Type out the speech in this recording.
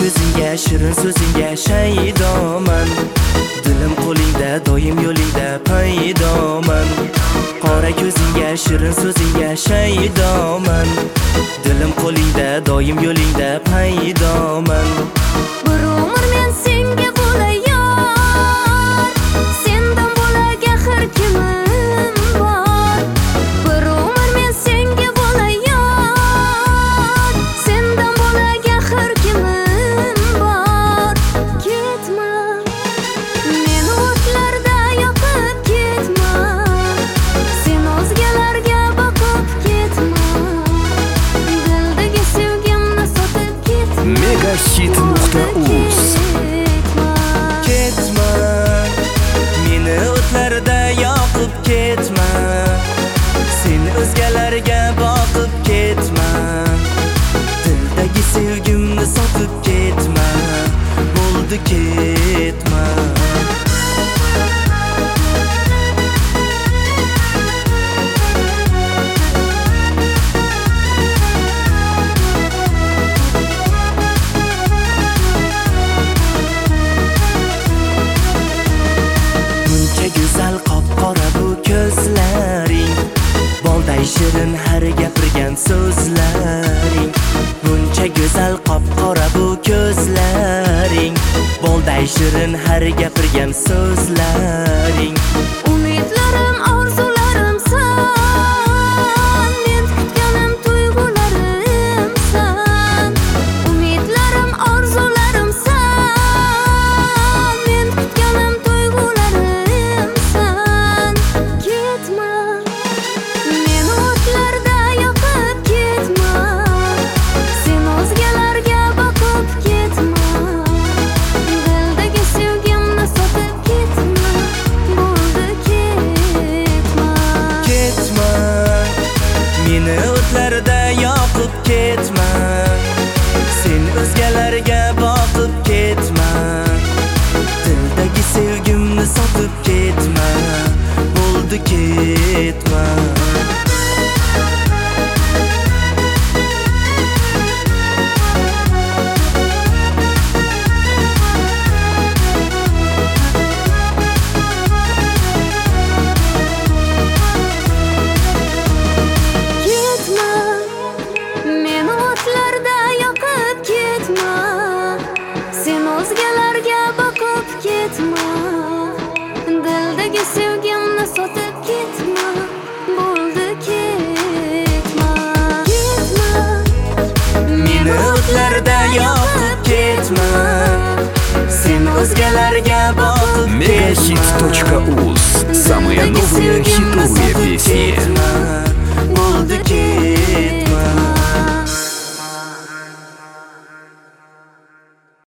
ko'zingga, shirin so'zingga shaydoman. Dilim qo'lingda, doim yo'lingda paydoman. Qora ko'zingga, shirin so'zingga shaydoman. Dilim qo'lingda, doim yo'lingda paydoman. Bir umr men senga bo'lay yor, sendan bo'lak axir kimim bor. Bir umr men senga bo'lay yor, sendan bo'lak axir kimim bor. Ketma, meni o'tlarda yoqib ketma, sen o'zgalarga boqib ketma, dildagi sevgimni sotib ketma. Megahit.uz Ketma, meni o'tlarda yoqib ketma, sen o'zgalarga boqib ketma, dildagi sevgimni sotib ketma, bo'ldi ketma. Go'zal qop-qora bu ko'zlaring, bolday shirin har gapirgan so'zlaring. Buncha go'zal qop-qora bu ko'zlaring, bolday shirin har gapirgan so'zlaring. Umidlarim, orzularim san, men kutganim tuyg'ularim san. Umidlarim, orzularim san, men kutganim tuyg'ularim san. Ketma, meni o'tlarda yoqib ketma, sen o'zgalarga boqib ketma, dildagi sevgimni sotib ketma, bo'ldi ketma. Ketma, meni o'tlarda yoqib ketma, sen o'zgalarga boqib ketma, dildagi sevgimni sotib ketma, bo'ldi ketma. Ketma, meni o'tlarda yoqib ketma, sen o'zgalarga boqib ketma, dildagi sevgimni sotib ketma, bo'ldi ketma. Ketma, Meni o'tlarda yoqib ketma, sen o'zgalarga boqib ketma. Megahit.uz. Самые новые хитовые